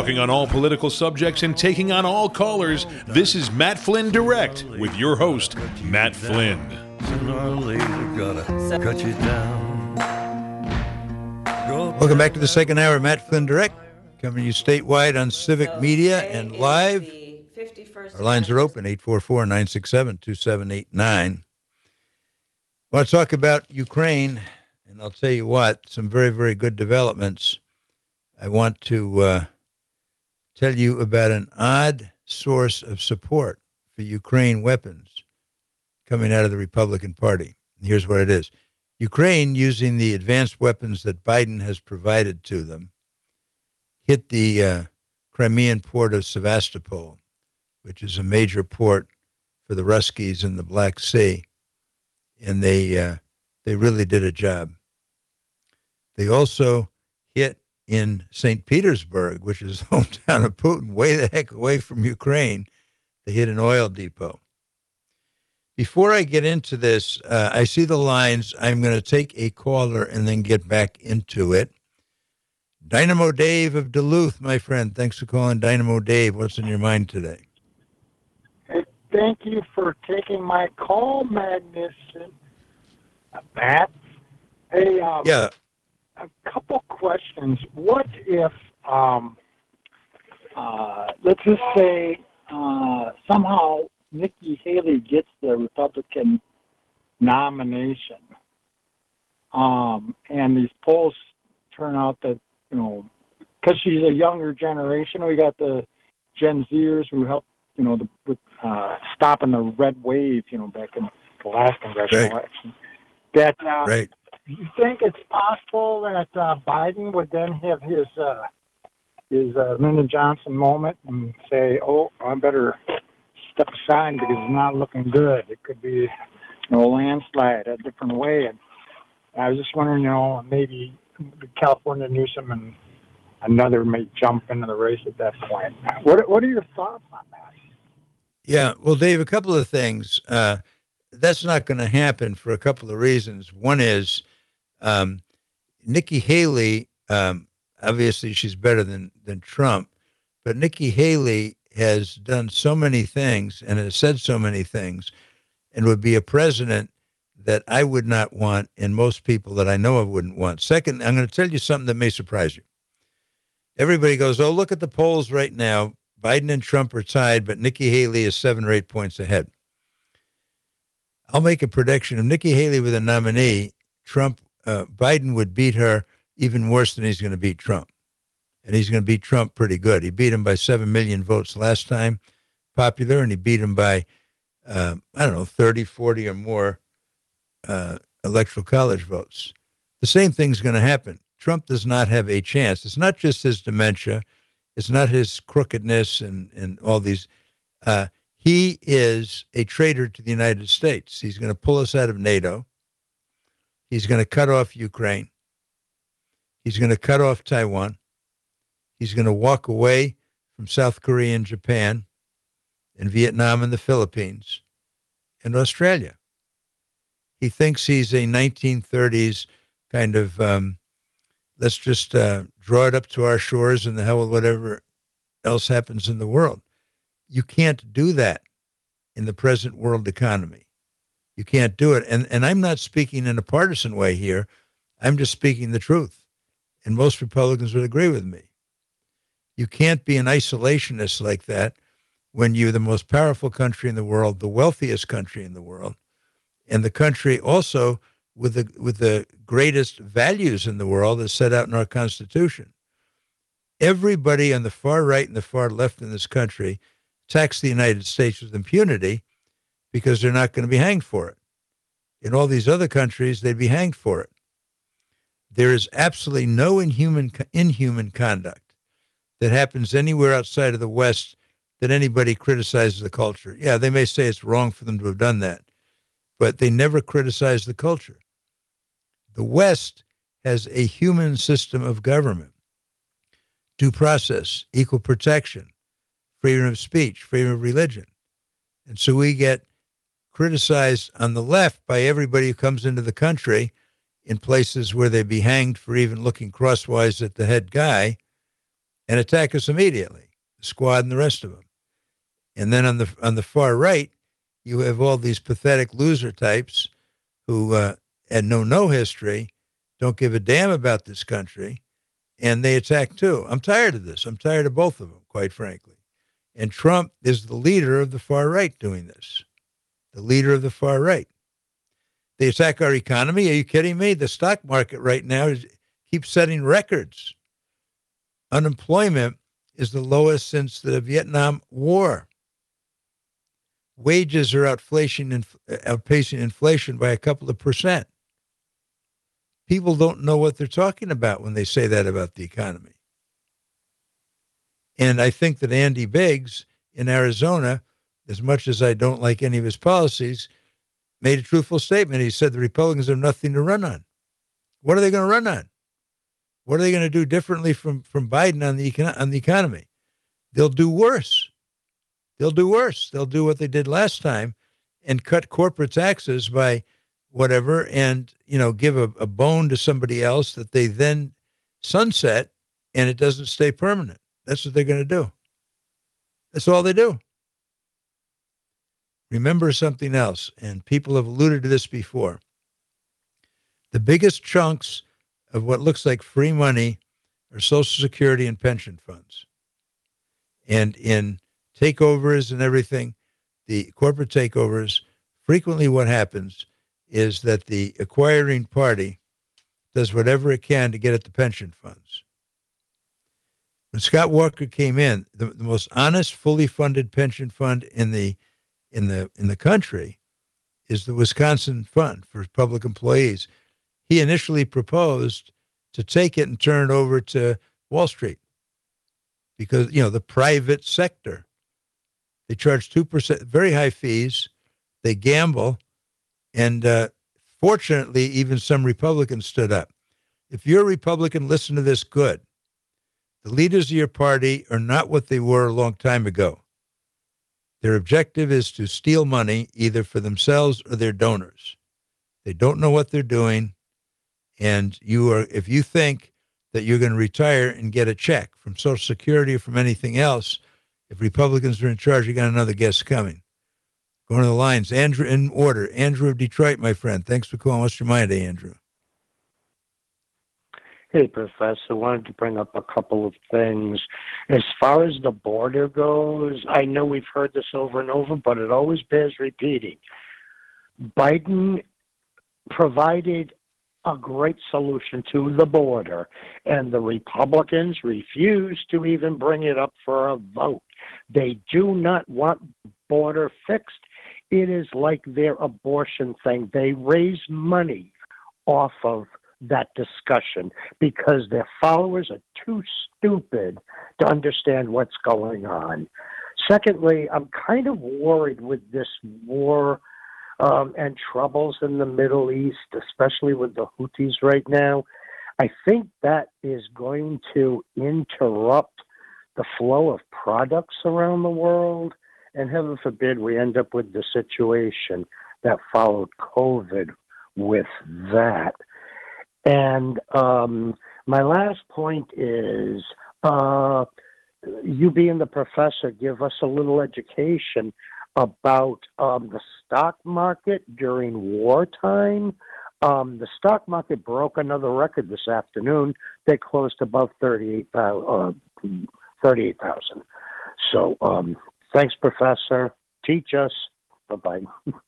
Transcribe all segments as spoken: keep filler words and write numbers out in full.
Talking on all political subjects and taking on all callers, this is Matt Flynn Direct with your host, Matt Flynn. Sooner or later, gotta cut you down. Welcome back to the second hour of Matt Flynn Direct, coming to you statewide on Civic Media and live. Our lines are open, eight four four, nine six seven, two seven eight nine. I want to talk about Ukraine, and I'll tell you what, some very, very good developments. I want to uh, tell you about an odd source of support for Ukraine weapons coming out of the Republican Party. And here's what it is. Ukraine, using the advanced weapons that Biden has provided to them, hit the uh, Crimean port of Sevastopol, which is a major port for the Ruskies in the Black Sea. And they uh, they really did a job. They also hit in Saint Petersburg, which is the hometown of Putin, way the heck away from Ukraine. They hit an oil depot. Before I get into this, uh, I see the lines. I'm going to take a caller and then get back into it. Dynamo Dave of Duluth, my friend. Thanks for calling, Dynamo Dave. What's in your mind today? Hey, thank you for taking my call, Magnuson. Matt? Hey, um, yeah. a couple questions. What if, um, uh, let's just say, uh, somehow Nikki Haley gets the Republican nomination, um, and these polls turn out that, you know, because she's a younger generation, we got the Gen Zers who helped, you know, the, with uh, stopping the red wave, you know, back in the last congressional right. election. That, uh, right. you think it's possible that uh, Biden would then have his uh, his uh, Lyndon Johnson moment and say, "Oh, I better step aside because it's not looking good. It could be, you know, a landslide a different way." And I was just wondering, you know, maybe California Newsom and another may jump into the race at that point. What What are your thoughts on that? Yeah, well, Dave, a couple of things. Uh, that's not going to happen for a couple of reasons. One is um, Nikki Haley. Um, obviously, she's better than than Trump, but Nikki Haley has done so many things and has said so many things, and would be a president that I would not want, and most people that I know of wouldn't want. Second, I'm going to tell you something that may surprise you. Everybody goes, "Oh, look at the polls right now. Biden and Trump are tied, but Nikki Haley is seven or eight points ahead." I'll make a prediction. If Nikki Haley were the nominee, Trump, uh, Biden would beat her even worse than he's going to beat Trump. And he's going to beat Trump pretty good. He beat him by seven million votes last time, popular, and he beat him by, uh, I don't know, thirty, forty or more uh, electoral college votes. The same thing's going to happen. Trump does not have a chance. It's not just his dementia. It's not his crookedness and, and all these. Uh, he is a traitor to the United States. He's going to pull us out of NATO. He's going to cut off Ukraine. He's going to cut off Taiwan. He's going to walk away from South Korea and Japan and Vietnam and the Philippines and Australia. He thinks he's a nineteen thirties kind of, um, let's just uh, draw it up to our shores and the hell with whatever else happens in the world. You can't do that in the present world economy. You can't do it. And, and I'm not speaking in a partisan way here. I'm just speaking the truth. And most Republicans would agree with me. You can't be an isolationist like that when you're the most powerful country in the world, the wealthiest country in the world, and the country also with the with the greatest values in the world as set out in our Constitution. Everybody on the far right and the far left in this country attacks the United States with impunity because they're not going to be hanged for it. In all these other countries, they'd be hanged for it. There is absolutely no inhuman inhuman conduct that happens anywhere outside of the West that anybody criticizes the culture. Yeah, they may say it's wrong for them to have done that, but they never criticize the culture. The West has a human system of government, due process, equal protection, freedom of speech, freedom of religion. And so we get criticized on the left by everybody who comes into the country in places where they'd be hanged for even looking crosswise at the head guy. and attack us immediately, the squad and the rest of them. And then on the on the far right, you have all these pathetic loser types who uh, had no no history, don't give a damn about this country, and they attack too. I'm tired of this. I'm tired of both of them, quite frankly. And Trump is the leader of the far right doing this, the leader of the far right. They attack our economy. Are you kidding me? The stock market right now is, keeps setting records. Unemployment is the lowest since the Vietnam War. Wages are outflation, outpacing inflation by a couple of percent. People don't know what they're talking about when they say that about the economy. And I think that Andy Biggs in Arizona, as much as I don't like any of his policies, made a truthful statement. He said the Republicans have nothing to run on. What are they going to run on? What are they going to do differently from, from Biden on the, econ- on the economy? They'll do worse. They'll do worse. They'll do what they did last time and cut corporate taxes by whatever and, you know, give a, a bone to somebody else that they then sunset and it doesn't stay permanent. That's what they're going to do. That's all they do. Remember something else, and people have alluded to this before. The biggest chunks of what looks like free money are Social Security and pension funds. And in takeovers and everything, the corporate takeovers, frequently what happens is that the acquiring party does whatever it can to get at the pension funds. When Scott Walker came in, the, the most honest, fully funded pension fund in the in the in the country is the Wisconsin Fund for Public Employees. He initially proposed to take it and turn it over to Wall Street because, you know, the private sector. They charge two percent, very high fees. They gamble. And uh, fortunately, even some Republicans stood up. If you're a Republican, listen to this good. The leaders of your party are not what they were a long time ago. Their objective is to steal money either for themselves or their donors. They don't know what they're doing. And you are, if you think that you're going to retire and get a check from Social Security or from anything else, if Republicans are in charge, you got another guest coming. Going to the lines. Andrew in order. Andrew of Detroit, my friend. Thanks for calling. What's your mind today, Andrew? Hey, Professor. Wanted to bring up a couple of things. As far as the border goes, I know we've heard this over and over, but it always bears repeating. Biden provided a great solution to the border, and the Republicans refuse to even bring it up for a vote. They do not want border fixed. It is like their abortion thing. They raise money off of that discussion because their followers are too stupid to understand what's going on. Secondly, I'm kind of worried with this war um, and troubles in the Middle East, especially with the Houthis right now. I think that is going to interrupt the flow of products around the world, and heaven forbid we end up with the situation that followed COVID with that. And um, my last point is, uh, you being the professor, give us a little education about um, the stock market during wartime. Um, the stock market broke another record this afternoon. They closed above thirty-eight thousand. Uh, thirty-eight thousand. So um, thanks, Professor. Teach us. Bye-bye.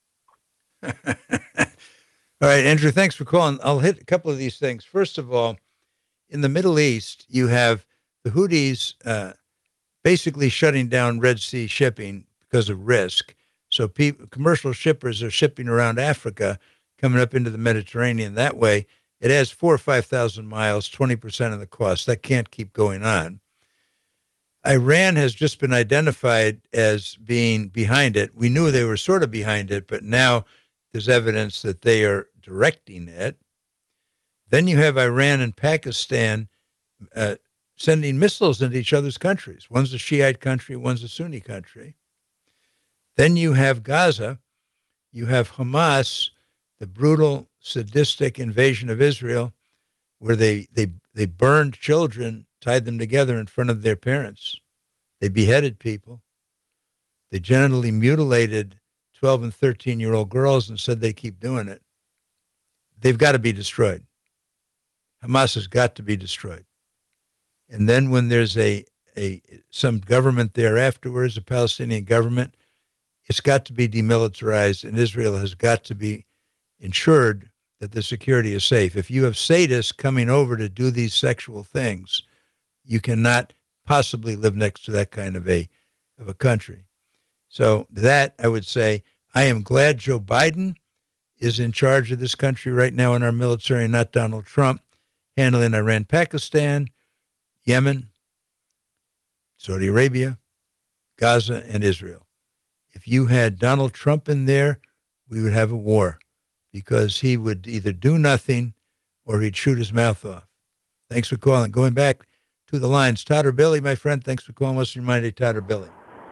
All right, Andrew, thanks for calling. I'll hit a couple of these things. First of all, in the Middle East, you have the Houthis uh, basically shutting down Red Sea shipping because of risk. So people, commercial shippers are shipping around Africa, coming up into the Mediterranean that way. It adds four or five thousand miles, twenty percent of the cost. That can't keep going on. Iran has just been identified as being behind it. We knew they were sort of behind it, but now there's evidence that they are directing it. Then you have Iran and Pakistan uh, sending missiles into each other's countries. One's a Shiite country, one's a Sunni country. Then you have Gaza. You have Hamas, the brutal, sadistic invasion of Israel, where they they they burned children tied them together in front of their parents. They beheaded people. They genitally mutilated twelve and thirteen-year-old girls and said they keep doing it. They've got to be destroyed. Hamas has got to be destroyed. And then when there's a, a some government there afterwards, a Palestinian government, it's got to be demilitarized, and Israel has got to be ensured that the security is safe. If you have sadists coming over to do these sexual things, you cannot possibly live next to that kind of a of a country. So that, I would say, I am glad Joe Biden is in charge of this country right now in our military, not Donald Trump, handling Iran, Pakistan, Yemen, Saudi Arabia, Gaza, and Israel. If you had Donald Trump in there, we would have a war because he would either do nothing or he'd shoot his mouth off. Thanks for calling. Going back to the lines, Todd or Billy, my friend, thanks for calling. What's your mind, Todd or Billy?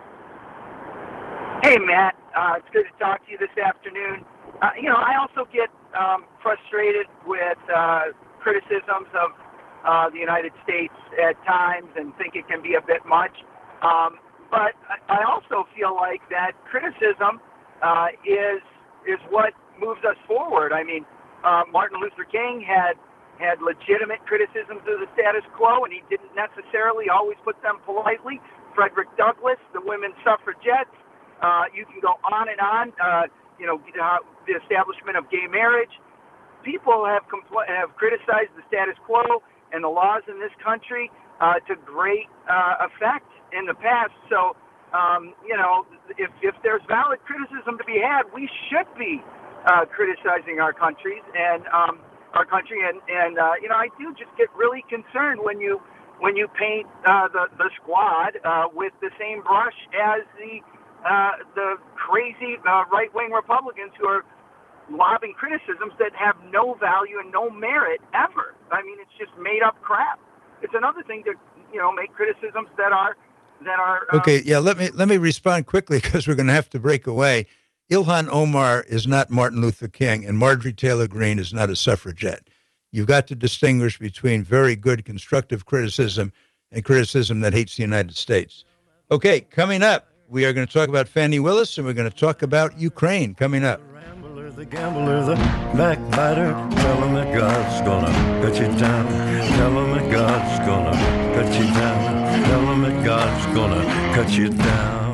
Hey, Matt. Uh, it's good to talk to you this afternoon. Uh, you know, I also get um, frustrated with uh, criticisms of uh, the United States at times and think it can be a bit much. Um, but I also feel like that criticism uh, is is what moves us forward. I mean, uh, Martin Luther King had had legitimate criticisms of the status quo, and he didn't necessarily always put them politely. Frederick Douglass, the women's suffragettes, uh, you can go on and on. Uh, you know, uh, the establishment of gay marriage. People have compl- have criticized the status quo and the laws in this country uh, to great uh, effect in the past. So, um, you know, if, if there's valid criticism to be had, we should be uh, criticizing our countries and um, our country. And, and uh, you know, I do just get really concerned when you when you paint uh, the, the squad uh, with the same brush as the uh, the crazy uh, right-wing Republicans who are lobbing criticisms that have no value and no merit ever. I mean, it's just made-up crap. It's another thing to, you know, make criticisms that are that are. Um, okay, yeah. Let me let me respond quickly because we're going to have to break away. Ilhan Omar is not Martin Luther King, and Marjorie Taylor Greene is not a suffragette. You've got to distinguish between very good constructive criticism and criticism that hates the United States. Okay, coming up, we are going to talk about Fannie Willis, and we're going to talk about Ukraine coming up. The gambler, the backbiter, tell him that God's gonna cut you down. Tell him that God's gonna cut you down. Tell him that God's gonna cut you down.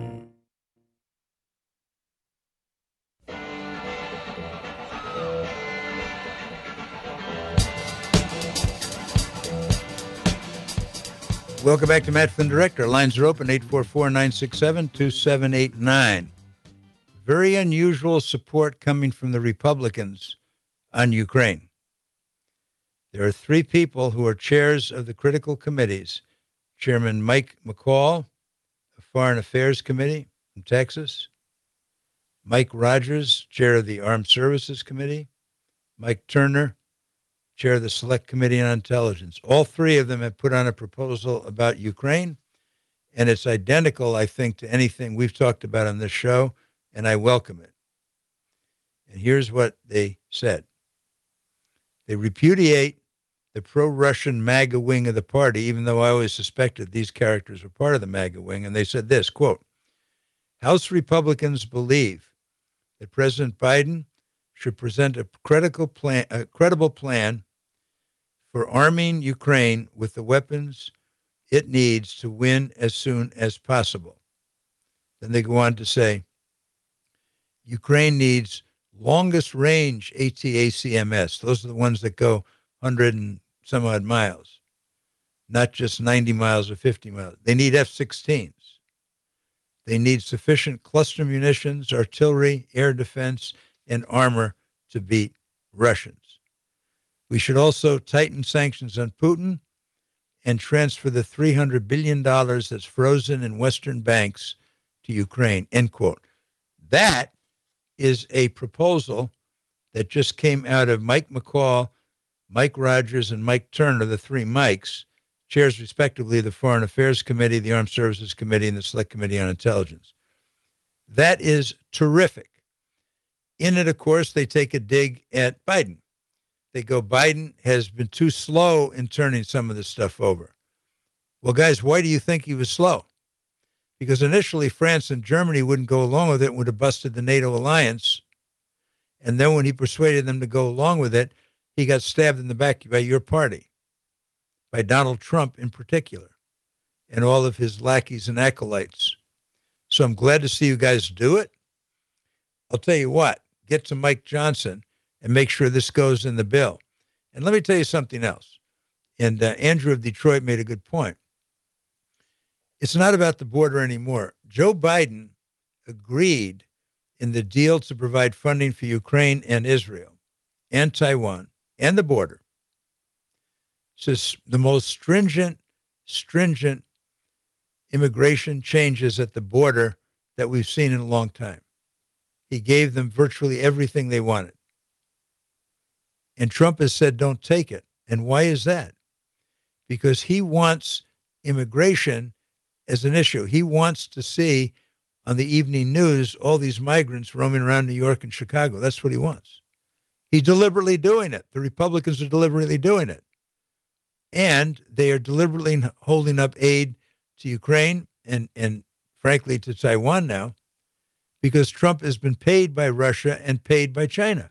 Welcome back to Matt Flynn Direct. Our lines are open, eight four four, nine six seven, two seven eight nine. Very unusual support coming from the Republicans on Ukraine. There are three people who are chairs of the critical committees. Chairman Mike McCaul, the Foreign Affairs Committee from Texas. Mike Rogers, chair of the Armed Services Committee. Mike Turner, chair of the Select Committee on Intelligence. All three of them have put on a proposal about Ukraine, and it's identical, I think, to anything we've talked about on this show, and I welcome it. And here's what they said. They repudiate the pro-Russian MAGA wing of the party, even though I always suspected these characters were part of the MAGA wing, and they said this, quote, House Republicans believe that President Biden should present a credible plan, a credible plan for arming Ukraine with the weapons it needs to win as soon as possible. Then they go on to say, Ukraine needs longest range A T A C M S. Those are the ones that go one hundred and some odd miles, not just ninety miles or fifty miles. They need F sixteens. They need sufficient cluster munitions, artillery, air defense, and armor to beat Russians. We should also tighten sanctions on Putin and transfer the three hundred billion dollars that's frozen in Western banks to Ukraine, end quote. That is a proposal that just came out of Mike McCaul, Mike Rogers, and Mike Turner, the three Mikes, chairs respectively the Foreign Affairs Committee, the Armed Services Committee, and the Select Committee on Intelligence. That is terrific. In it, of course, they take a dig at Biden. They go, Biden has been too slow in turning some of this stuff over. Well, guys, why do you think he was slow? Because initially France and Germany wouldn't go along with it and would have busted the NATO alliance. And then when he persuaded them to go along with it, he got stabbed in the back by your party, by Donald Trump in particular, and all of his lackeys and acolytes. So I'm glad to see you guys do it. I'll tell you what, get to Mike Johnson and make sure this goes in the bill. And let me tell you something else. And uh, Andrew of Detroit made a good point. It's not about the border anymore. Joe Biden agreed in the deal to provide funding for Ukraine and Israel and Taiwan and the border. It's the most stringent, stringent immigration changes at the border that we've seen in a long time. He gave them virtually everything they wanted. And Trump has said, don't take it. And why is that? Because he wants immigration as an issue. He wants to see on the evening news all these migrants roaming around New York and Chicago. That's what he wants. He's deliberately doing it. The Republicans are deliberately doing it. And they are deliberately holding up aid to Ukraine and, and frankly, to Taiwan now, because Trump has been paid by Russia and paid by China.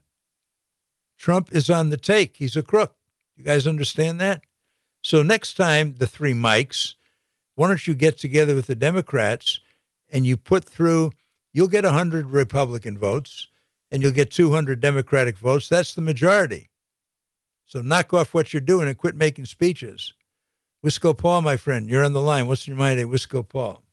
Trump is on the take. He's a crook. You guys understand that? So next time, the three Mikes, why don't you get together with the Democrats and you put through, you'll get one hundred Republican votes and you'll get two hundred Democratic votes. That's the majority. So knock off what you're doing and quit making speeches. Wisco Paul, my friend, you're on the line. What's in your mind, Wisco Paul?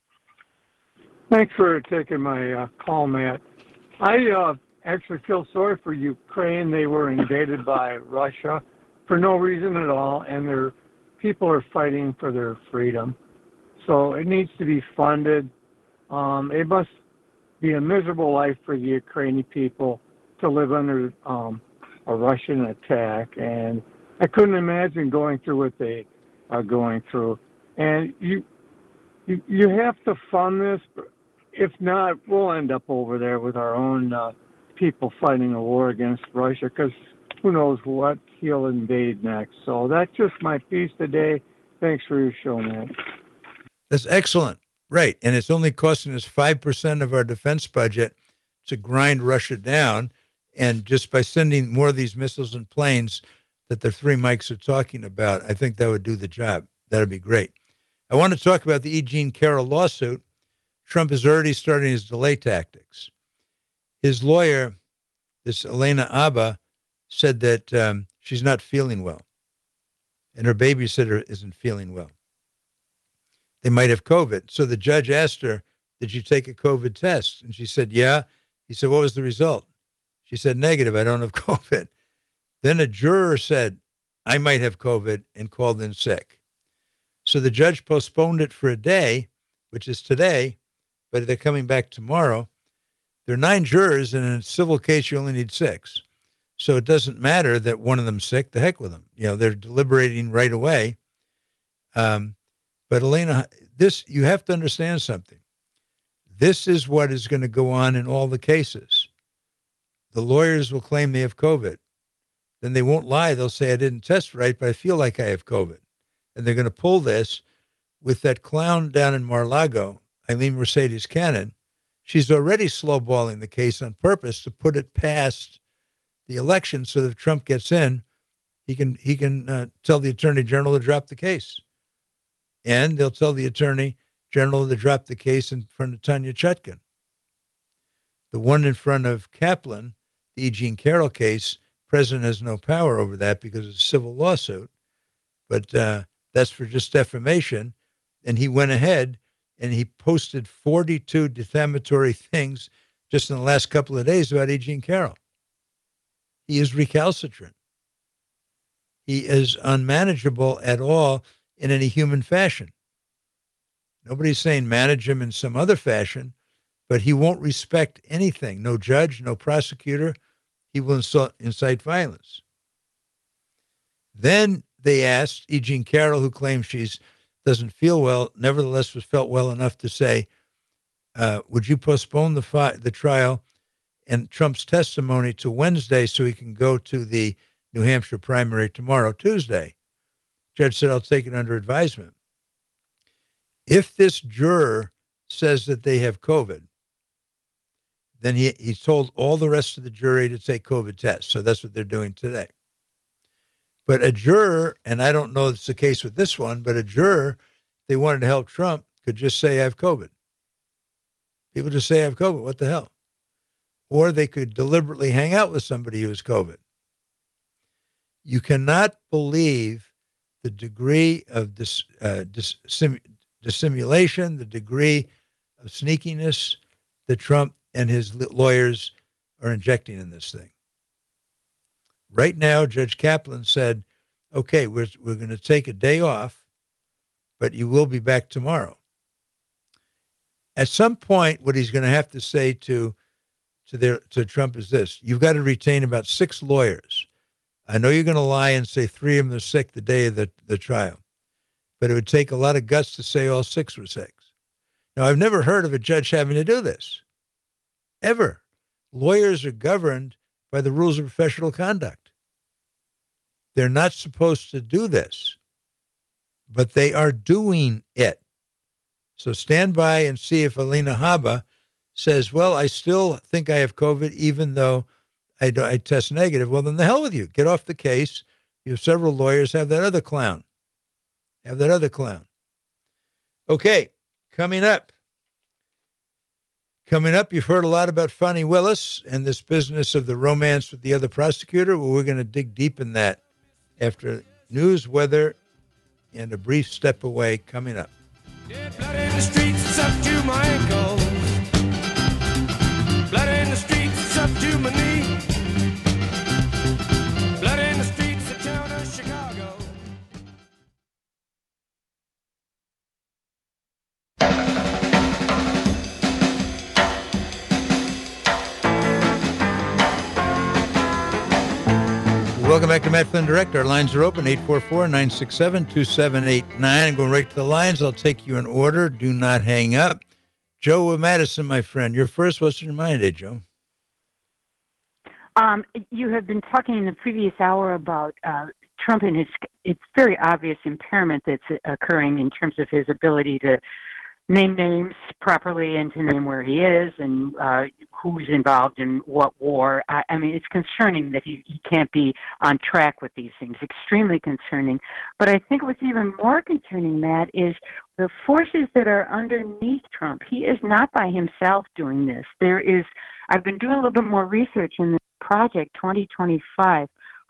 Thanks for taking my uh, call, Matt. I uh, actually feel sorry for Ukraine. They were invaded by Russia for no reason at all, and their people are fighting for their freedom. So it needs to be funded. Um, it must be a miserable life for the Ukrainian people to live under um, a Russian attack, and I couldn't imagine going through what they are going through. And you, you, you have to fund this. If not, we'll end up over there with our own uh, people fighting a war against Russia, because who knows what he'll invade next. So that's just my piece today. Thanks for your show, man. That's excellent. Right. And it's only costing us five percent of our defense budget to grind Russia down. And just by sending more of these missiles and planes that the three Mikes are talking about, I think that would do the job. That would be great. I want to talk about the E. Jean Carroll lawsuit. Trump is already starting his delay tactics. His lawyer, this Elena Abba, said that um, she's not feeling well. And her babysitter isn't feeling well. They might have COVID. So the judge asked her, did you take a COVID test? And she said, yeah. He said, what was the result? She said, negative. I don't have COVID. Then a juror said, I might have COVID, and called in sick. So the judge postponed it for a day, which is today, but they're coming back tomorrow. There are nine jurors, and in a civil case, you only need six. So it doesn't matter that one of them's sick. The heck with them. You know, they're deliberating right away. Um, but Elena, this, you have to understand something. This is what is going to go on in all the cases. The lawyers will claim they have COVID. Then they won't lie. They'll say, I didn't test right, but I feel like I have COVID. And they're going to pull this with that clown down in Mar-a-Lago, Eileen Mercedes Cannon. She's already slowballing the case on purpose to put it past the election so that if Trump gets in, he can he can uh, tell the Attorney General to drop the case. And they'll tell the Attorney General to drop the case in front of Tanya Chutkan. The one in front of Kaplan, the E. Jean Carroll case, President has no power over that because it's a civil lawsuit. But uh, that's for just defamation. And he went ahead and he posted forty-two defamatory things just in the last couple of days about E. Jean Carroll. He is recalcitrant. He is unmanageable at all in any human fashion. Nobody's saying manage him in some other fashion, but he won't respect anything. No judge, no prosecutor. He will insult, incite violence. Then they asked E. Jean Carroll, who claims she doesn't feel well, nevertheless was felt well enough to say, uh, would you postpone the, fi- the trial and Trump's testimony to Wednesday so he can go to the New Hampshire primary tomorrow, Tuesday? Judge said, I'll take it under advisement. If this juror says that they have COVID, then he, he's told all the rest of the jury to take COVID tests. So that's what they're doing today. But a juror, and I don't know if it's the case with this one, but a juror, if they wanted to help Trump, could just say, I have COVID. People just say, I have COVID. What the hell? Or they could deliberately hang out with somebody who has COVID. You cannot believe the degree of dis, uh, dis, sim, dissimulation, the degree of sneakiness that Trump and his lawyers are injecting in this thing. Right now, Judge Kaplan said, okay, we're, we're going to take a day off, but you will be back tomorrow. At some point, what he's going to have to say to to their to Trump is this: you've got to retain about six lawyers. I know you're going to lie and say three of them are sick the day of the, the trial, but it would take a lot of guts to say all six were sick. Now, I've never heard of a judge having to do this, ever. Lawyers are governed by the rules of professional conduct. They're not supposed to do this, but they are doing it. So stand by and see if Alina Habba says, well, I still think I have COVID, even though I, I test negative. Well, then the hell with you. Get off the case. You have several lawyers. Have that other clown. Have that other clown. Okay, coming up. Coming up, you've heard a lot about Fani Willis and this business of the romance with the other prosecutor. Well, we're going to dig deep in that after news, weather, and a brief step away coming up. Dead blood in the streets, it's up to my ankles. Blood in the streets, it's up to my knee. Blood in the streets, the town of Chicago. Welcome back to Matt Flynn Direct. Our lines are open, eight four four, nine six seven, two seven eight nine. I'm going right to the lines. I'll take you in order. Do not hang up. Joe Madison, my friend, you're first. What's in your mind today, Joe? Um, you have been talking in the previous hour about uh, Trump and his, it's very obvious impairment that's occurring in terms of his ability to name names properly and to name where he is and uh, who's involved in what war. I, I mean, it's concerning that he, he can't be on track with these things, extremely concerning. But I think what's even more concerning, Matt, is the forces that are underneath Trump. He is not by himself doing this. There is, I've been doing a little bit more research in this project twenty twenty-five.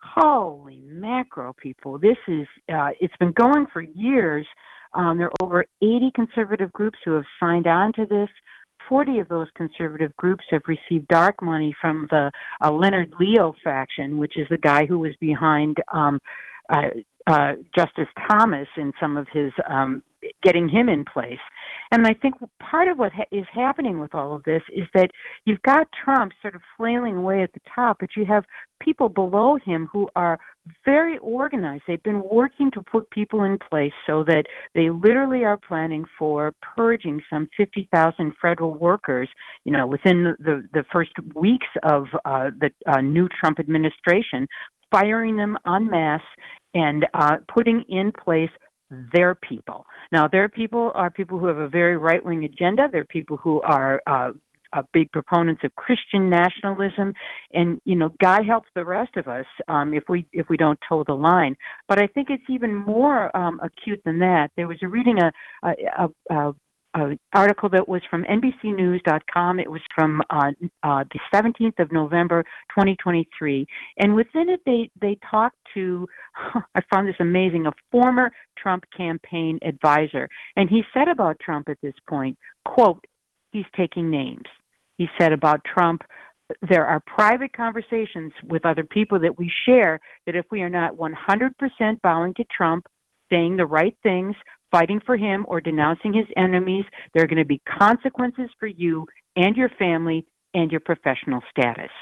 Holy macro, people. This is, uh, it's been going for years. Um, there are over eighty conservative groups who have signed on to this. forty of those conservative groups have received dark money from the uh, Leonard Leo faction, which is the guy who was behind um, uh, uh, Justice Thomas in some of his um, getting him in place. And I think part of what ha- is happening with all of this is that you've got Trump sort of flailing away at the top, but you have people below him who are very organized. They've been working to put people in place so that they literally are planning for purging some fifty thousand federal workers, you know, within the, the, the first weeks of uh, the uh, new Trump administration, firing them en masse and uh, putting in place their people. Now, their people are people who have a very right-wing agenda. They're people who are uh, uh, big proponents of Christian nationalism, and you know, God helps the rest of us um, if we if we don't toe the line. But I think it's even more um, acute than that. There was a reading a a, a, a Uh, article that was from N B C News dot com. It was from uh, uh, the seventeenth of November, twenty twenty-three. And within it, they, they talked to, I found this amazing, a former Trump campaign advisor. And he said about Trump at this point, quote, he's taking names. He said about Trump, there are private conversations with other people that we share that if we are not one hundred percent bowing to Trump, saying the right things, fighting for him or denouncing his enemies, there are going to be consequences for you and your family and your professional status.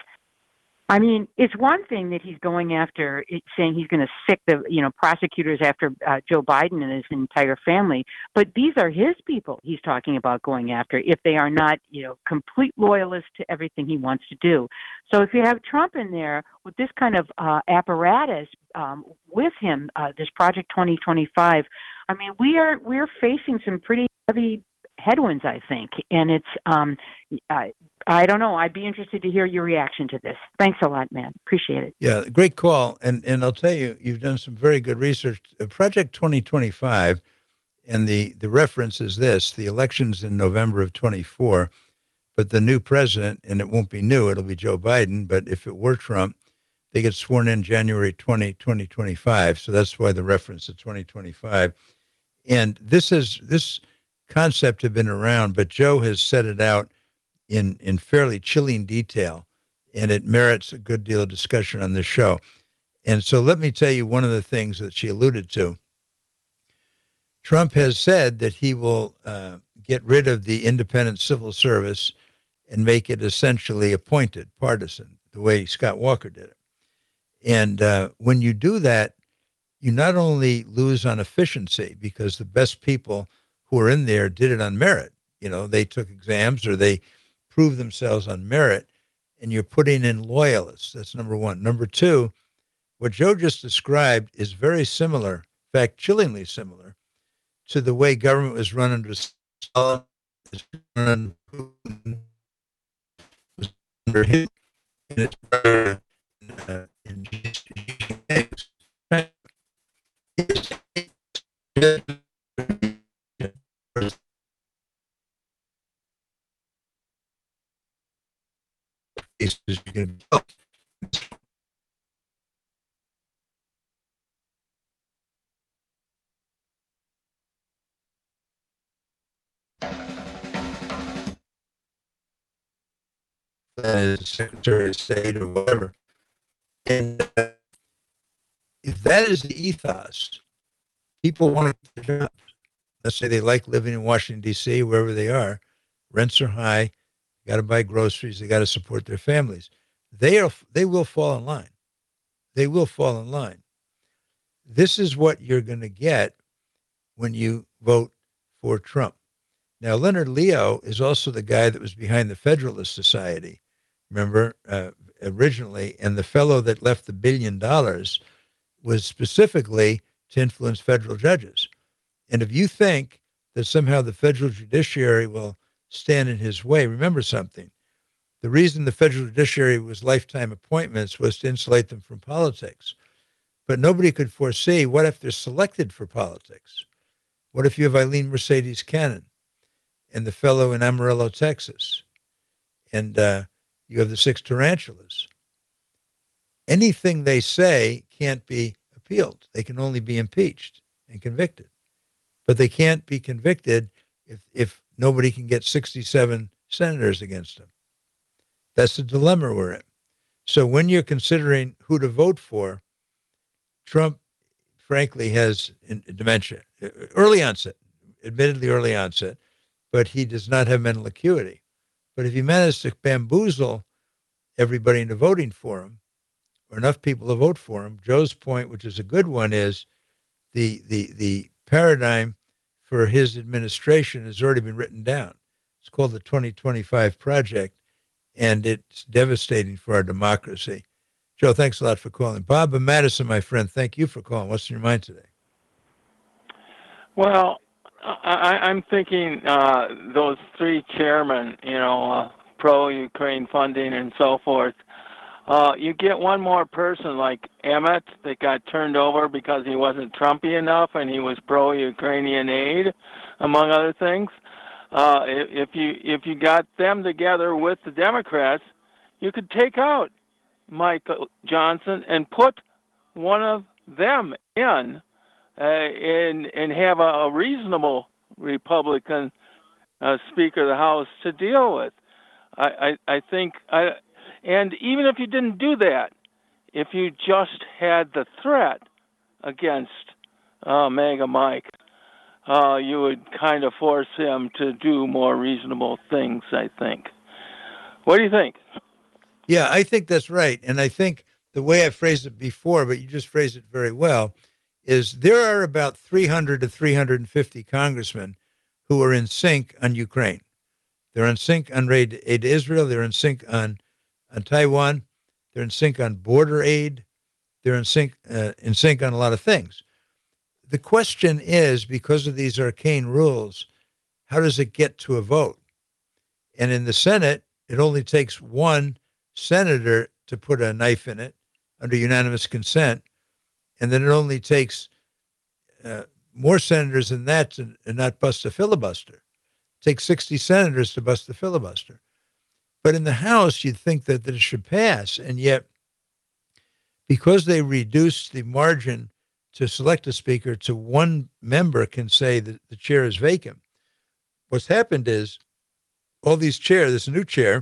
I mean, it's one thing that he's going after, it's saying he's going to sick the, you know, prosecutors after uh, Joe Biden and his entire family, but these are his people he's talking about going after if they are not, you know, complete loyalists to everything he wants to do. So if you have Trump in there with this kind of uh, apparatus um, with him, uh, this Project twenty twenty-five, I mean, we are we're facing some pretty heavy headwinds, I think. And it's, um, I, I don't know. I'd be interested to hear your reaction to this. Thanks a lot, man. Appreciate it. Yeah, great call. And and I'll tell you, you've done some very good research. Uh, Project twenty twenty-five, and the, the reference is this, the election's in November of twenty-four, but the new president, and it won't be new, it'll be Joe Biden, but if it were Trump, they get sworn in January twentieth, twenty twenty-five. So that's why the reference to twenty twenty-five. And this is this concept had been around, but Joe has set it out in, in fairly chilling detail, and it merits a good deal of discussion on this show. And so let me tell you one of the things that she alluded to. Trump has said that he will uh, get rid of the independent civil service and make it essentially appointed, partisan, the way Scott Walker did it. And uh, when you do that, you not only lose on efficiency because the best people who are in there did it on merit. You know, they took exams or they proved themselves on merit, and you're putting in loyalists. That's number one. Number two, what Joe just described is very similar, in fact, chillingly similar, to the way government was run under Stalin, was run under Putin, was under Hitler, and it's run uh, in G is you can go. As Secretary of State or whatever. And uh, if that is the ethos, people want to get their jobs. Let's say they like living in Washington, D C, wherever they are. Rents are high. Got to buy groceries. They got to support their families. They are. They will fall in line. They will fall in line. This is what you're going to get when you vote for Trump. Now, Leonard Leo is also the guy that was behind the Federalist Society, remember, uh, originally, and the fellow that left the billion dollars was specifically to influence federal judges. And if you think that somehow the federal judiciary will stand in his way, remember something. The reason the federal judiciary was lifetime appointments was to insulate them from politics. But nobody could foresee, what if they're selected for politics? What if you have Eileen Mercedes Cannon and the fellow in Amarillo, Texas, and uh, you have the six tarantulas? Anything they say can't be appealed. They can only be impeached and convicted. But they can't be convicted if, if nobody can get sixty-seven senators against them. That's the dilemma we're in. So when you're considering who to vote for, Trump, frankly, has dementia, early onset, admittedly early onset, but he does not have mental acuity. But if he manages to bamboozle everybody into voting for him, or enough people to vote for him, Joe's point, which is a good one, is the the the paradigm for his administration has already been written down. It's called the twenty twenty-five Project, and it's devastating for our democracy. Joe, thanks a lot for calling. Bob and Madison, my friend, thank you for calling. What's in your mind today? Well, I, I'm thinking uh, those three chairmen, you know, uh, pro-Ukraine funding and so forth, uh, you get one more person like Emmett that got turned over because he wasn't Trumpy enough and he was pro-Ukrainian aid, among other things. Uh, if you if you got them together with the Democrats, you could take out Michael Johnson and put one of them in uh, and, and have a, a reasonable Republican uh, Speaker of the House to deal with. I, I, I think, I, and even if you didn't do that, if you just had the threat against uh, MAGA Mike, uh, you would kind of force him to do more reasonable things, I think. What do you think? Yeah, I think that's right. And I think the way I phrased it before, but you just phrased it very well, is there are about three hundred to three hundred fifty congressmen who are in sync on Ukraine. They're in sync on aid to Israel. They're in sync on, on Taiwan. They're in sync on border aid. They're in sync, uh, in sync on a lot of things. The question is, because of these arcane rules, how does it get to a vote? And in the Senate, it only takes one senator to put a knife in it under unanimous consent. And then it only takes uh, more senators than that to, to not bust a filibuster. It takes sixty senators to bust the filibuster. But in the House, you'd think that, that it should pass. And yet, because they reduced the margin to select a speaker to one member can say that the chair is vacant, what's happened is all these chairs, this new chair,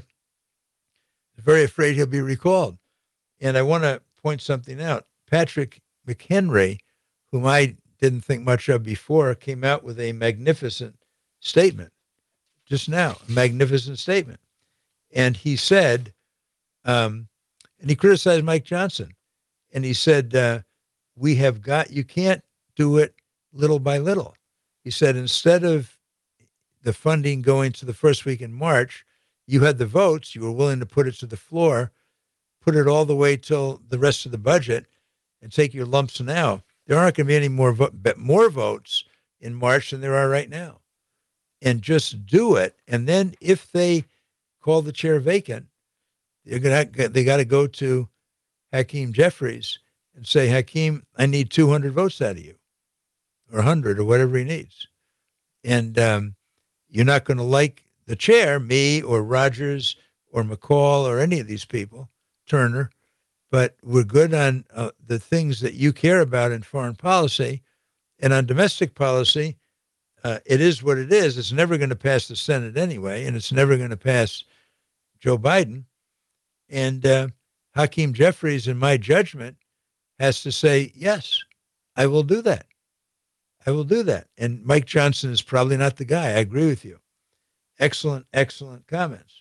is very afraid he'll be recalled. And I want to point something out. Patrick McHenry, whom I didn't think much of before, came out with a magnificent statement just now, a magnificent statement. And he said, um, and he criticized Mike Johnson. And he said, uh, we have got, you can't do it little by little. He said, instead of the funding going to the first week in March, you had the votes, you were willing to put it to the floor, put it all the way till the rest of the budget and take your lumps now. There aren't going to be any more, vo- more votes in March than there are right now. And just do it. And then if they call the chair vacant, they're gonna, they got to go to Hakeem Jeffries and say, Hakeem, I need two hundred votes out of you, or one hundred, or whatever he needs. And um, you're not going to like the chair, me or Rogers or McCall or any of these people, Turner, but we're good on uh, the things that you care about in foreign policy. And on domestic policy, uh, it is what it is. It's never going to pass the Senate anyway, and it's never going to pass Joe Biden. And uh, Hakeem Jeffries, in my judgment, has to say, yes, I will do that. I will do that. And Mike Johnson is probably not the guy. I agree with you. Excellent, excellent comments.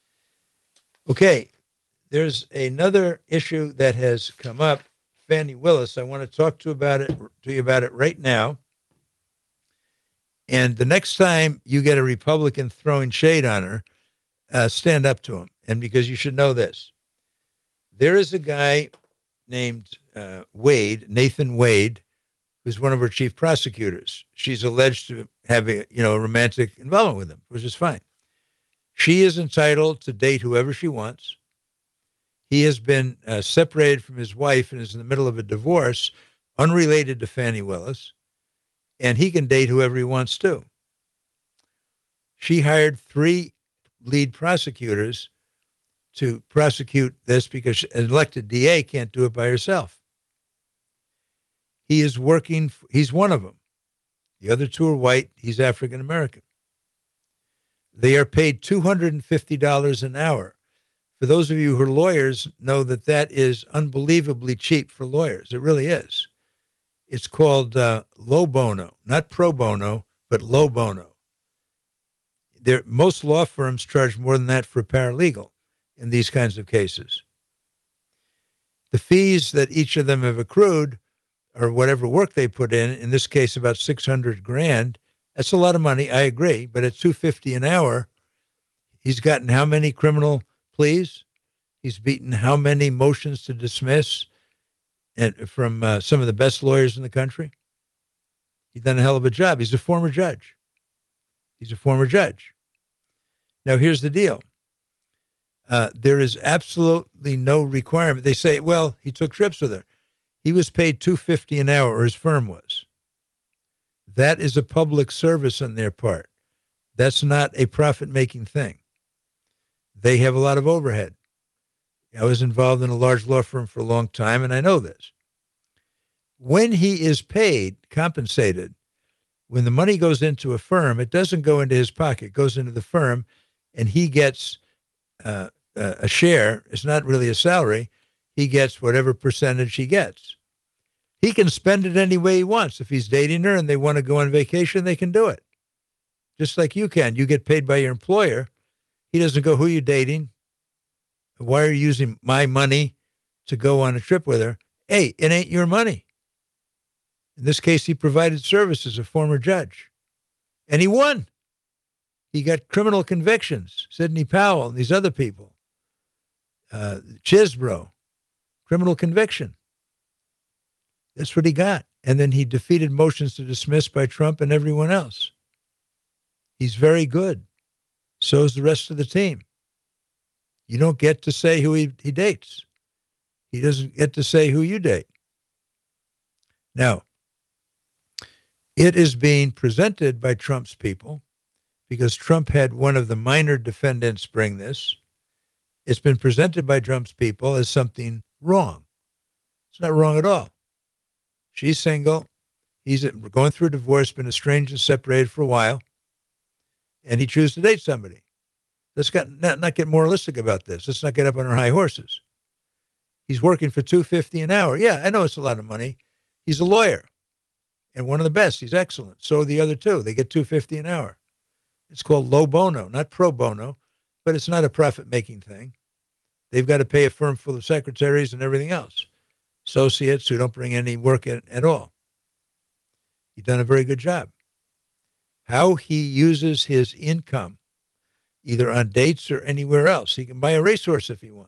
Okay, there's another issue that has come up. Fani Willis, I want to talk to about it to you about it right now. And the next time you get a Republican throwing shade on her, uh, stand up to him. And because you should know this, there is a guy named uh, Wade, Nathan Wade, who's one of her chief prosecutors. She's alleged to have a, you know, a romantic involvement with him, which is fine. She is entitled to date whoever she wants. He has been uh, separated from his wife and is in the middle of a divorce, unrelated to Fani Willis, and he can date whoever he wants to. She hired three lead prosecutors to prosecute this because an elected D A can't do it by herself. He is working, he's one of them. The other two are white, he's African American. They are paid two hundred fifty dollars an hour. For those of you who are lawyers, know that that is unbelievably cheap for lawyers. It really is. It's called uh, low bono, not pro bono, but low bono. There, most law firms charge more than that for a paralegal in these kinds of cases. The fees that each of them have accrued, or whatever work they put in, in this case about six hundred grand, that's a lot of money, I agree, but at two hundred fifty dollars an hour, he's gotten how many criminal pleas? He's beaten how many motions to dismiss and from uh, some of the best lawyers in the country? He's done a hell of a job. He's a former judge. He's a former judge. Now, here's the deal. Uh, there is absolutely no requirement. They say, well, he took trips with her. He was paid two hundred fifty dollars an hour, or his firm was. That is a public service on their part. That's not a profit-making thing. They have a lot of overhead. I was involved in a large law firm for a long time, and I know this. When he is paid, compensated, when the money goes into a firm, it doesn't go into his pocket. It goes into the firm, and he gets uh, a share. It's not really a salary. He gets whatever percentage he gets. He can spend it any way he wants. If he's dating her and they want to go on vacation, they can do it. Just like you can. You get paid by your employer. He doesn't go, who are you dating? Why are you using my money to go on a trip with her? Hey, it ain't your money. In this case, he provided services, a former judge. And he won. He got criminal convictions. Sidney Powell and these other people. Uh, Chisbro, criminal conviction. That's what he got. And then he defeated motions to dismiss by Trump and everyone else. He's very good. So is the rest of the team. You don't get to say who he, he dates. He doesn't get to say who you date. Now, it is being presented by Trump's people because Trump had one of the minor defendants bring this. It's been presented by Trump's people as something wrong. It's not wrong at all. She's single. He's going through a divorce, been estranged and separated for a while, and he chooses to date somebody. Let's not, not, not get moralistic about this. Let's not get up on our high horses. He's working for two hundred fifty dollars an hour. Yeah, I know it's a lot of money. He's a lawyer and one of the best. He's excellent. So are the other two. They get two hundred fifty dollars an hour. It's called low bono, not pro bono, but it's not a profit-making thing. They've got to pay a firm full of secretaries and everything else, associates who don't bring any work in at all. He's done a very good job. How he uses his income, either on dates or anywhere else. He can buy a racehorse if he wants.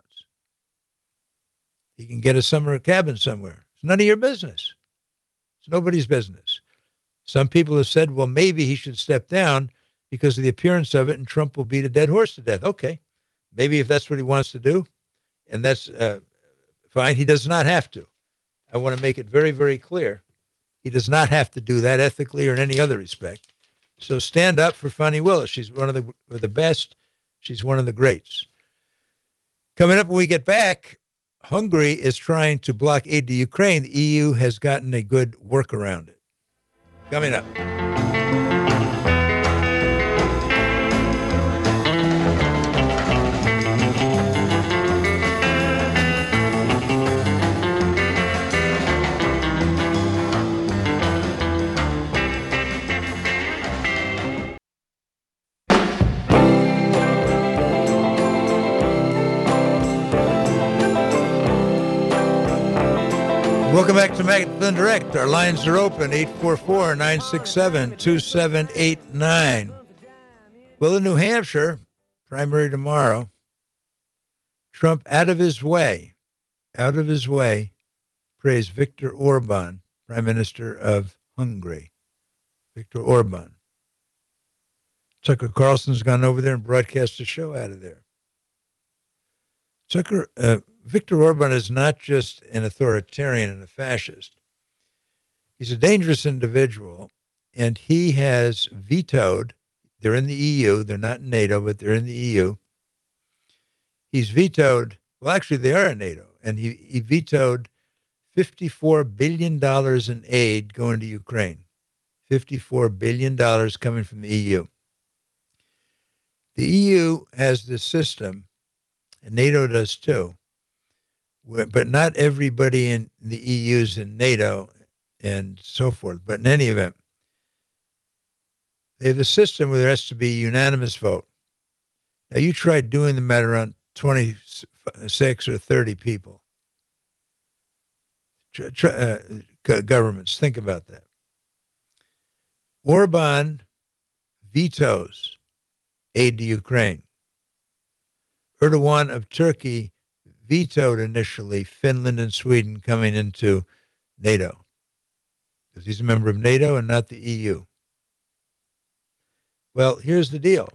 He can get a summer cabin somewhere. It's none of your business. It's nobody's business. Some people have said, well, maybe he should step down because of the appearance of it and Trump will beat a dead horse to death. Okay. Maybe if that's what he wants to do, and that's uh, fine. He does not have to. I want to make it very, very clear. He does not have to do that ethically or in any other respect. So stand up for Fani Willis. She's one of the, the best. She's one of the greats. Coming up when we get back, Hungary is trying to block aid to Ukraine. The E U has gotten a good work around it. Coming up. Welcome back to Matt Flynn Direct. Our lines are open, eight four four, nine six seven, two seven eight nine. Well, in New Hampshire, primary tomorrow, Trump out of his way, out of his way, praised Viktor Orban, Prime Minister of Hungary. Viktor Orban. Tucker Carlson's gone over there and broadcast a show out of there. Tucker, uh, Viktor Orban is not just an authoritarian and a fascist. He's a dangerous individual, and he has vetoed, they're in the E U, they're not in NATO, but they're in the E U. He's vetoed, well, actually, they are in NATO, and he, he vetoed fifty-four billion dollars in aid going to Ukraine. fifty-four billion dollars coming from the E U. The E U has this system, and NATO does too, but not everybody in the E U is in NATO and so forth. But in any event, they have a system where there has to be a unanimous vote. Now, you tried doing them at around twenty-six or thirty people. Try, try, uh, governments, think about that. Orban vetoes aid to Ukraine. Erdogan of Turkey vetoed initially Finland and Sweden coming into NATO because he's a member of NATO and not the E U. Well, here's the deal.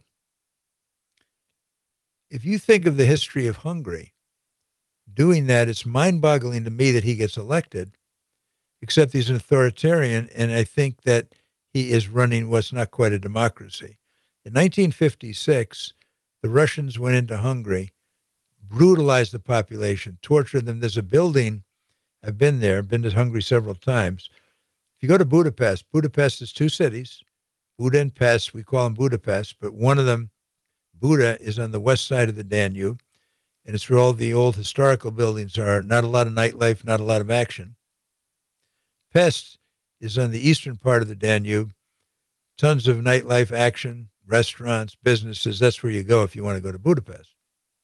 If you think of the history of Hungary, doing that, it's mind-boggling to me that he gets elected, except he's an authoritarian, and I think that he is running what's not quite a democracy. In nineteen fifty-six, the Russians went into Hungary, brutalized the population, tortured them. There's a building, I've been there, been to Hungary several times. If you go to Budapest, Budapest is two cities, Buda and Pest, we call them Budapest, but one of them, Buda, is on the west side of the Danube, and it's where all the old historical buildings are. Not a lot of nightlife, not a lot of action. Pest is on the eastern part of the Danube, tons of nightlife action, restaurants, businesses. That's where you go if you want to go to Budapest.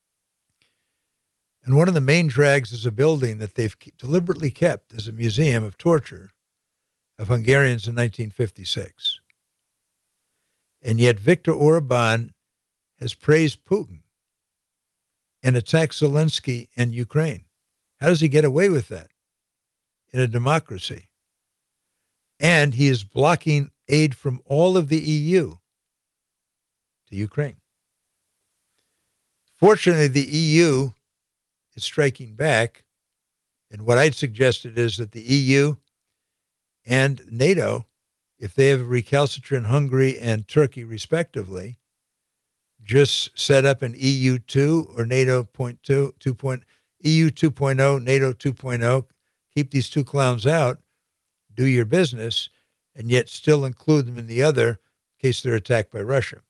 And one of the main drags is a building that they've deliberately kept as a museum of torture of Hungarians in nineteen fifty-six. And yet Viktor Orban has praised Putin and attacked Zelensky and Ukraine. How does he get away with that in a democracy? And he is blocking aid from all of the E U. to Ukraine. Fortunately, the E U is striking back. And what I'd suggested is that the E U and NATO, if they have recalcitrant Hungary and Turkey respectively, just set up an E U two or NATO point two, two point, E U two point oh, NATO two point oh, keep these two clowns out, do your business, and yet still include them in the other in case they're attacked by Russia.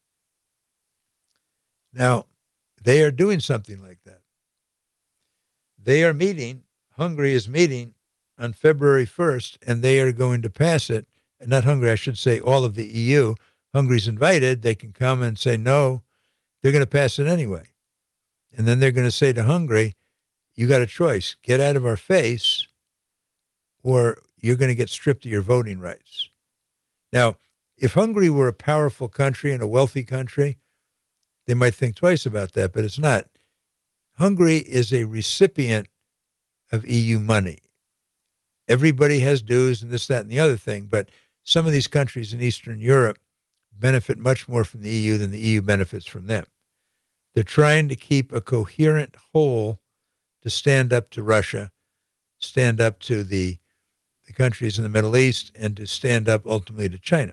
Now, they are doing something like that. They are meeting, Hungary is meeting on February first, and they are going to pass it. And not Hungary, I should say all of the E U. Hungary's invited. They can come and say no. They're going to pass it anyway. And then they're going to say to Hungary, you got a choice. Get out of our face, or you're going to get stripped of your voting rights. Now, if Hungary were a powerful country and a wealthy country, they might think twice about that, but it's not. Hungary is a recipient of E U money. Everybody has dues and this, that, and the other thing, but some of these countries in Eastern Europe benefit much more from the E U than the E U benefits from them. They're trying to keep a coherent whole to stand up to Russia, stand up to the, the countries in the Middle East, and to stand up ultimately to China.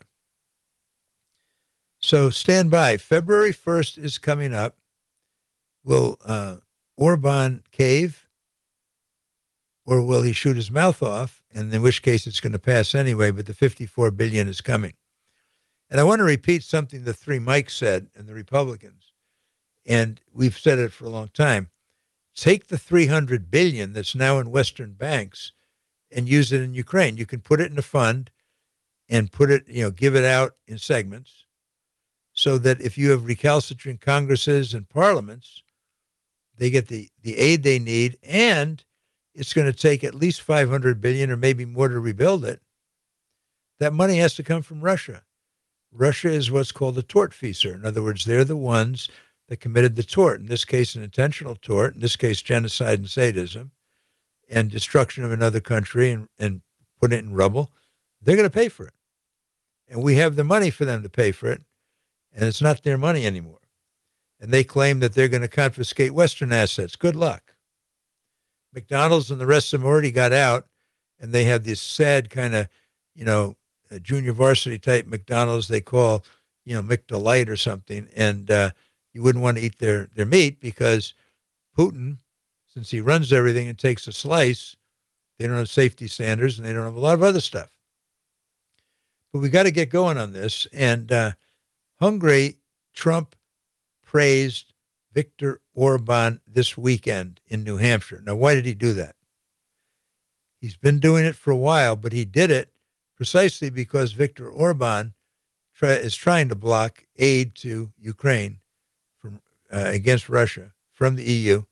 So stand by. February first is coming up. Will uh, Orban cave, or will he shoot his mouth off? And in which case it's going to pass anyway, but the fifty-four billion dollars is coming. And I want to repeat something the three Mikes said, and the Republicans, and we've said it for a long time. Take the three hundred billion dollars that's now in Western banks and use it in Ukraine. You can put it in a fund and put it, you know, give it out in segments so that if you have recalcitrant Congresses and parliaments, they get the, the aid they need, and it's going to take at least five hundred billion dollars or maybe more to rebuild it. That money has to come from Russia. Russia is what's called a tortfeasor. In other words, they're the ones that committed the tort, in this case, an intentional tort, in this case, genocide and sadism, and destruction of another country and, and put it in rubble. They're going to pay for it. And we have the money for them to pay for it, and it's not their money anymore. And they claim that they're going to confiscate Western assets. Good luck. McDonald's and the rest of them already got out, and they have this sad kind of, you know, junior varsity type McDonald's they call, you know, McDelight or something. And uh, you wouldn't want to eat their, their meat because Putin, since he runs everything and takes a slice, they don't have safety standards and they don't have a lot of other stuff. But we got to get going on this. And uh, Hungary, Trump praised Viktor Orban this weekend in New Hampshire. Now, why did he do that? He's been doing it for a while, but he did it precisely because Viktor Orban try, is trying to block aid to Ukraine from uh, against Russia from the E U.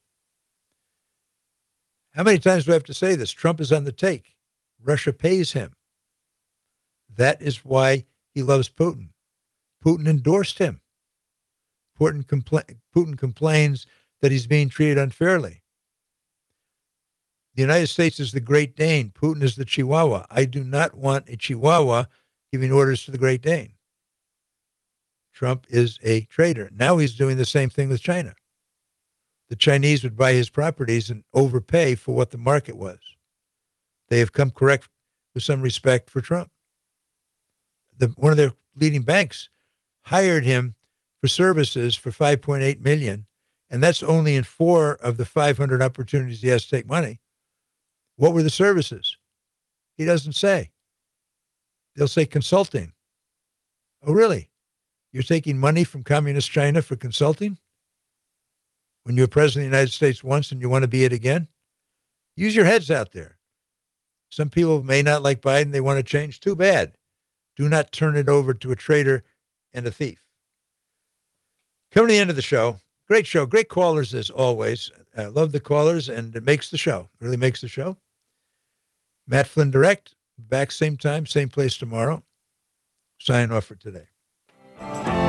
How many times do I have to say this? Trump is on the take. Russia pays him. That is why he loves Putin. Putin endorsed him. Putin, compla- Putin complains that he's being treated unfairly. The United States is the Great Dane. Putin is the Chihuahua. I do not want a Chihuahua giving orders to the Great Dane. Trump is a traitor. Now he's doing the same thing with China. The Chinese would buy his properties and overpay for what the market was. They have come correct with some respect for Trump. The, one of their leading banks hired him for services for five point eight million dollars, and that's only in four of the five hundred opportunities he has to take money. What were the services? He doesn't say. They'll say consulting. Oh, really? You're taking money from communist China for consulting? When you were president of the United States once and you want to be it again? Use your heads out there. Some people may not like Biden. They want to change. Too bad. Do not turn it over to a traitor and a thief. Coming to the end of the show. Great show. Great callers as always. I love the callers, and it makes the show. It really makes the show. Matt Flynn Direct. Back same time, same place tomorrow. Sign off for today.